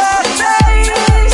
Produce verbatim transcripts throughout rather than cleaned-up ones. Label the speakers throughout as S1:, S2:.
S1: your face.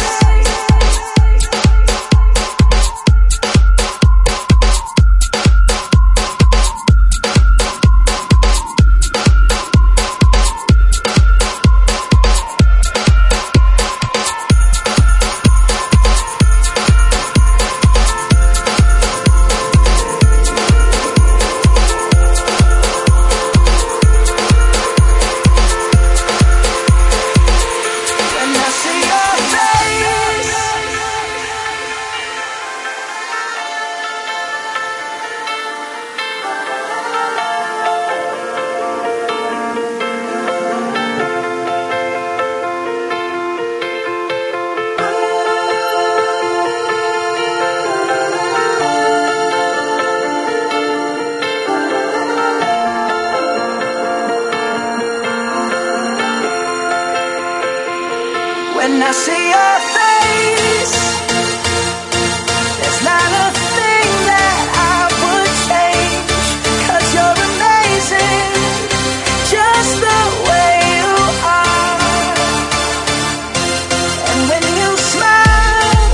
S1: When I see your face, there's not a thing that I would change, 'cause you're amazing, just the way you are. And when you smile,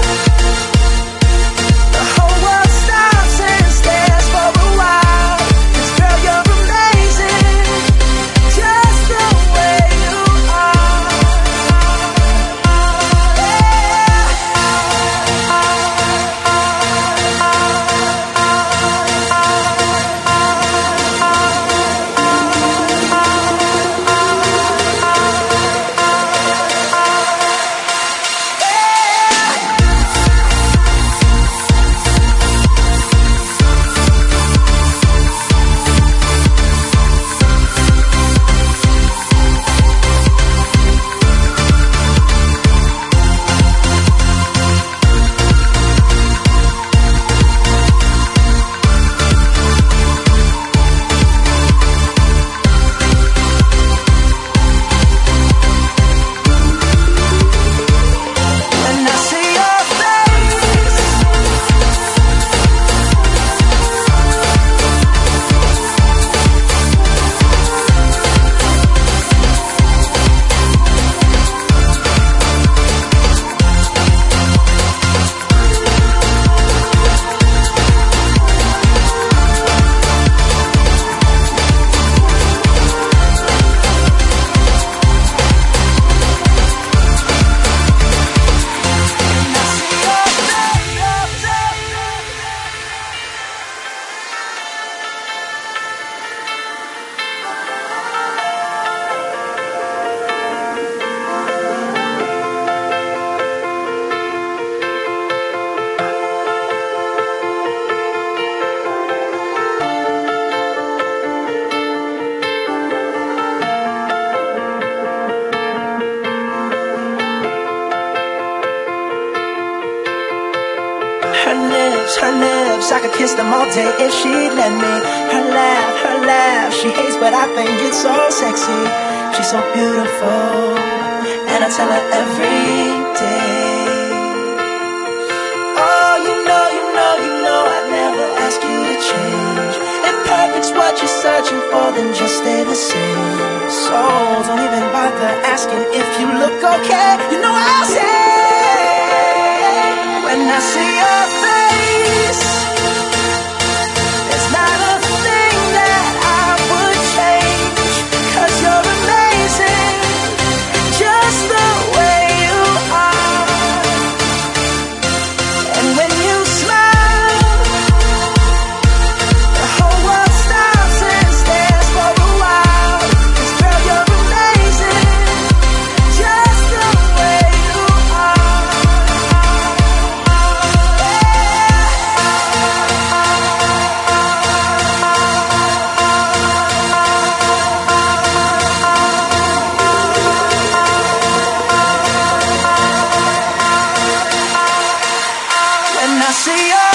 S1: the whole world stops and stares for a while, 'cause girl, you're amazing, just the way you are. Her lips, her lips, I could kiss them all day if she'd let me. Her laugh, her laugh, she hates but I think it's so sexy. She's so beautiful, and I tell her every day. Oh, you know, you know, you know I'd never ask you to change. If perfect's what you're searching for, then just stay the same. So don't even bother asking if you look okay. You know I'll say, when I see your face, there's not a thing that I would change, 'cause you're amazing, just the way you are. And when you smile, the whole world stops and stares for a while, 'cause girl, you're amazing, just the way you are. When I see you.